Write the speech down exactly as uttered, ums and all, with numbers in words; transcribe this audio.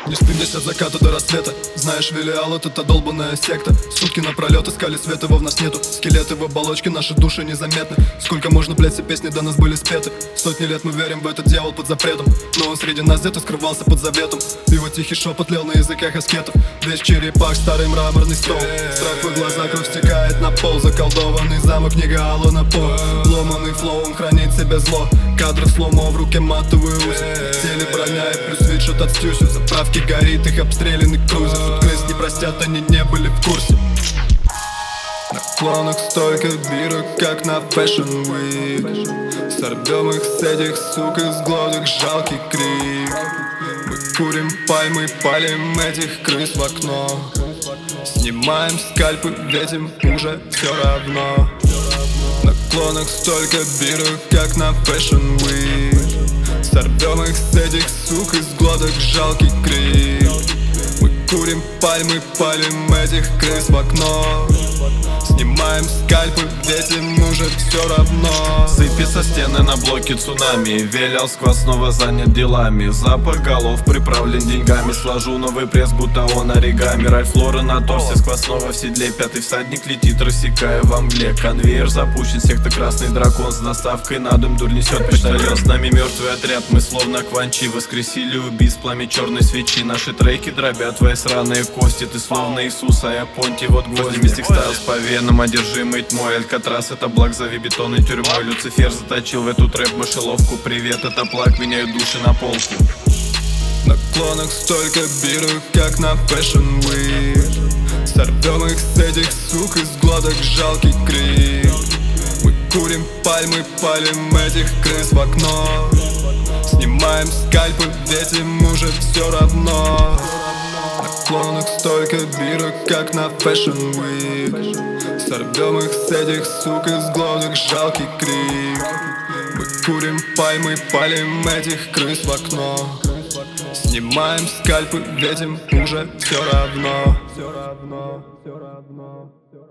Не стыдись от заката до рассвета. Знаешь, Велиал — это та долбанная секта. Сутки напролет искали свет, его в нас нету. Скелеты в оболочке, наши души незаметны. Сколько можно, блять, все песни до нас были спеты. Сотни лет мы верим в этот дьявол под запретом, но он среди нас где-то скрывался под заветом. Его тихий шепот лел на языках аскетов. Весь черепах, старый мраморный стол. Страх в глаза, кровь стекает на пол. Заколдованный замок, книга Алло на пол. Ломаный флоу, он хранит себе зло. Кадры в сломо, в руке матовый узел. В теле броня и плюс свитшот от Стюсю. Заправки горит, их обстрелянный крузер. Тут крыс не простят, они не были в курсе. На клонах столько бирок, как на Fashion Week. Сорвем их с этих сук, из глоток жалкий крик. Мы курим пальмы, палим этих крыс в окно. Снимаем скальпы, ведь им уже все равно. На клонах столько бирок, как на Fashion Week. Сорвем их с этих сук, из глоток жалкий крик. Мы курим пальмы, палим этих крыс в окно. Снимаем скальпы, ведь им уже все равно. Сыпи со стены на блоке цунами. Велиал сквозного занят делами. Запах голов приправлен деньгами. Сложу новый пресс, будто он оригами. Ральф Лорен на торсе сквозного в седле. Пятый всадник летит, рассекая во мгле. Конвейер запущен, секта красный дракон. С доставкой на дом дур несет почтальон. С нами мертвый отряд, мы словно кванчи. Воскресили убийц, пламя черной свечи. Наши треки дробят твои сраные кости. Ты словно Иисус, а я Понти, вот гвозди. Мистик Стайлз по венам, одержимый тьмой. Алькатрас — это благ, зови бетонной тюрьмой. Люцифер заточил в эту трэп-мышеловку. Привет, это плак, меняют души на полку. На клонах столько бирок, как на Fashion Week. Сорвем их с этих сук, из глоток жалкий крик. Мы курим пальмы, палим этих крыс в окно. Снимаем скальпы, ведь им уже все равно. На клонах столько бирок, как на Fashion Week. Сорвем их с этих сук, из глоток жалкий крик. Мы курим пальмы, палим этих крыс в окно. Снимаем скальпы, ведь им уже все равно. Все равно, все равно.